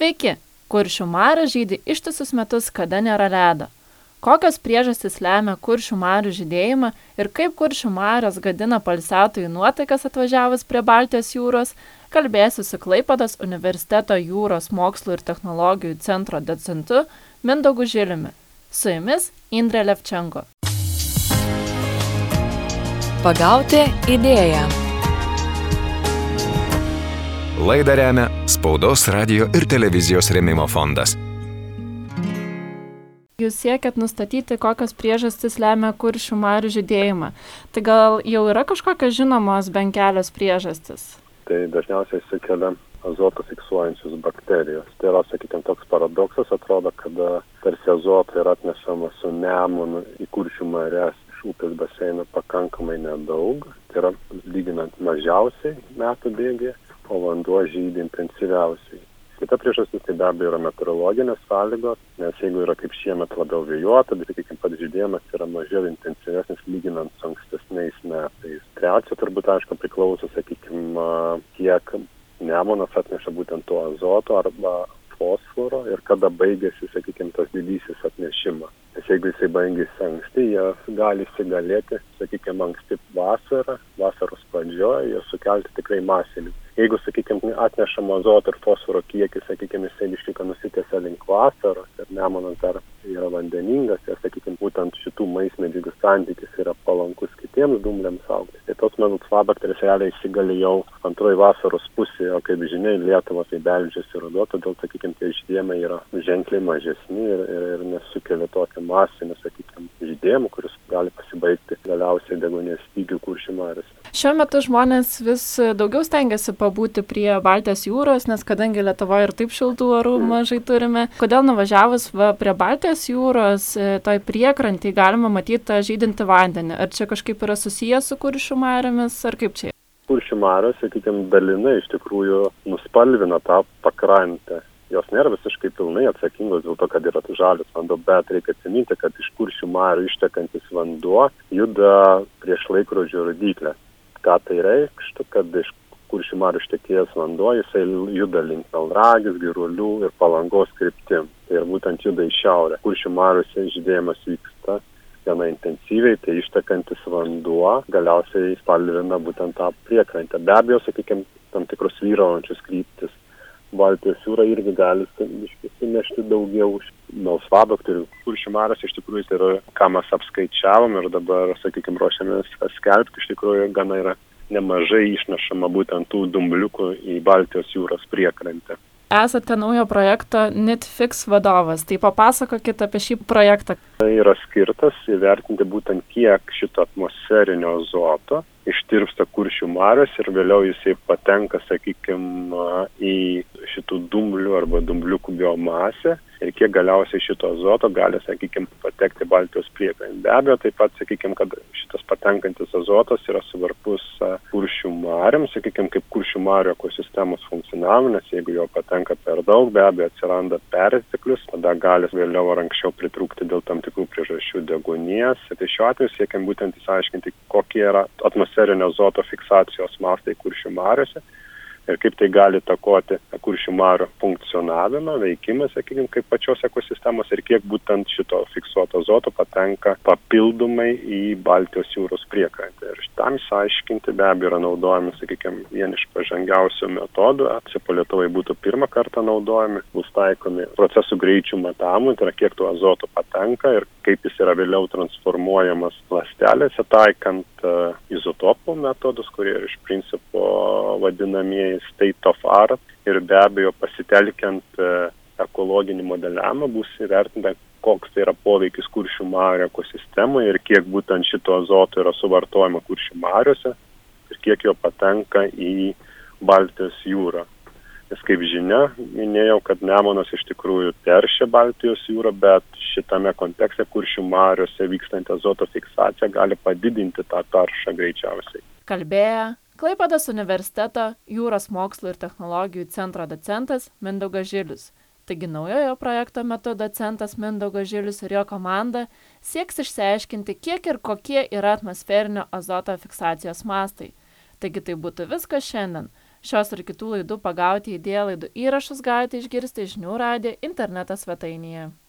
Sveiki! Kuršių marių žydi ištisus metus, kada nėra ledo. Kokios priežastys lemia Kuršių marių žydėjimą ir kaip Kuršių marios gadina poilsiautojų nuotaikas atvažiavus prie Baltijos jūros, kalbėsiu su Klaipėdos universiteto jūros mokslų ir technologijų centro docentu Mindaugu Žiliumi. Su jumis Indrė Levčenko. Pagauti idėją. Laidą remia Spaudos, radijo ir televizijos rėmimo fondas. Jūs siekiat nustatyti, kokios priežastys lemia Kuršių marių žydėjimą. Tai gal jau yra kažkokios žinomos bent kelios priežastys? Tai dažniausiai sukelia azotą fiksuojančius bakterijos. Tai yra, sakykime, toks paradoksas, atrodo, kad tarsi azoto yra atnešama su Nemunu į Kuršių marias iš upės baseino pakankamai nedaug. Tai yra lyginant mažiausiai metų bėgyje, o vanduo žydi intensyviausiai. Kita priežastis tai be abejo yra meteorologinės sąlygos, nes jeigu yra kaip šiemet labiau vėjuota, bet sakykime, pats žydėjimas yra mažiau intensyvesnis lyginant su ankstesniais metais. Trečia turbūt aišku priklauso, sakykime, kiek Nemunas atneša būtent to azoto arba fosforo ir kada baigėsi, sakykime, tas didysis atnešimas. Nes jeigu jisai baigėsi anksti, jie gali įsigalėti, sakykime, anksti vasaros pradžioje ir sukelti tikrai masinį. Jeigu, sakykime, atnešama azoto ir fosforo kiekis, sakykime, jisai išlieka nusitęsia link vasaros ir Nemunas dar yra vandeningas ir, sakykime, būtent šitų maismedžiagų santykis yra palankus kitiems dumbliams augti. Tai tos melsvabakterės realiai įsigali jau antroji vasaros pusė, o kaip žinia, Lietuva tai beldžiasi ruduo, todėl, sakykime, tie žydėjimai yra ženkliai mažesni ir nesukelia tokio masinio, sakykime, žydėjimo, kuris gali pasibaigti galiausiai deguonies stygių Kuršių mariose. Šiuo metu žmonės vis daugiau stengiasi pabūti prie Baltijos jūros, nes kadangi Lietuvoje ir taip šiltų orų mažai turime, kodėl nuvažiavus prie Baltijos jūros, toj priekrantį galima matyti tą žydintį vandenį? Ar čia kažkaip yra susijęs su Kuršių mariomis, ar kaip čia? Kuršių marios, sakykime, dalinai iš tikrųjų nuspalvina tą pakrantę. Jos nėra visiškai pilnai atsakingos dėl to, kad yra žalias vanduo, bet reikia atsiminti, kad iš Kuršių marių ištekantis vanduo juda prieš laikrodžio rodyklę. Ką tai reikštų, kad iš Kuršių marių ištekėjęs vanduo, jisai juda link Melnragės, Girulių ir Palangos kryptim. Tai ir būtent juda į šiaurę. Kuršių mariuose žydėjimas vyksta gana intensyviai, tai ištekantis vanduo galiausiai spalvina būtent tą priekrantę. Be abejo, sakykime, tam tikrus vyraujančius kryptis. Baltijos jūra irgi gali sunešti daugiau melsvabakterių. Kuršių marios iš tikrųjų tai yra, ką mes apskaičiavom ir dabar, sakykime, ruošiamės skelbti, iš tikrųjų gana yra nemažai išnešama būtent tų dumbliukų į Baltijos jūros priekrantę. Esate naujo projekto NITFIX vadovas, tai papasakokit apie šį projektą. Tai yra skirtas įvertinti būtent kiek šito atmosferinio azoto ištirpsta Kuršių marios ir vėliau jisai patenka, sakykime, į šitų dumblių arba dumbliukų biomasę ir kiek galiausiai šito azoto gali, sakykime, patekti Baltijos priekrantę. Be abejo, taip pat, sakykime, kad šitas patenkantis azotas yra svarbus Kuršių mariams, sakykime, kaip Kuršių marių ekosistemos funkcionavimui, nes jeigu jo patenka per daug, be abejo atsiranda perteklius, tada gali vėliau ar anksčiau pritrūkti dėl tam tikrų priežasčių deguonies. Tai šiuo atveju siekiam būtent įsiaiškinti, kokie yra atmosferinio azoto fiksacijos mastai Kuršių mariuose ir kaip tai gali įtakoti Kuršių marių funkcionavimą, veikimą, sakykime, kaip pačios ekosistemos ir kiek būtent šito fiksuoto azoto patenka papildomai į Baltijos jūros priekrantę. Ir šitam išaiškinti be abejo yra naudojami, sakykime, vieni iš pažangiausių metodų. Po Lietuvai būtų pirmą kartą naudojami, bus taikomi procesų greičių matavimui, tai yra kiek to azoto patenka ir kaip jis yra vėliau transformuojamas ląstelėse, taikant izotopų metodus, kurie iš principo vadinamieji state of art ir be abejo pasitelkiant ekologinį modeliavimą bus įvertinta, koks tai yra poveikis Kuršių marių ekosistemai ir kiek būtent šito azoto yra suvartojama Kuršių mariuose ir kiek jo patenka į Baltijos jūrą. Nes kaip žinia, minėjau, kad Nemunas iš tikrųjų teršia Baltijos jūrą, bet šitame kontekste Kuršių mariuose vykstanti azoto fiksacija gali padidinti tą taršą greičiausiai. Kalbėjo Klaipėdos universiteto jūros mokslų ir technologijų centro docentas Mindaugas Žilius. Taigi naujojo projekto metu docentas Mindaugas Žilius ir jo komanda sieks išsiaiškinti, kiek ir kokie yra atmosferinio azoto fiksacijos mastai. Taigi tai būtų viskas šiandien. Šios ir kitų laidų Pagauti idėją laidų įrašus galite išgirsti Žinių radijo interneto svetainėje.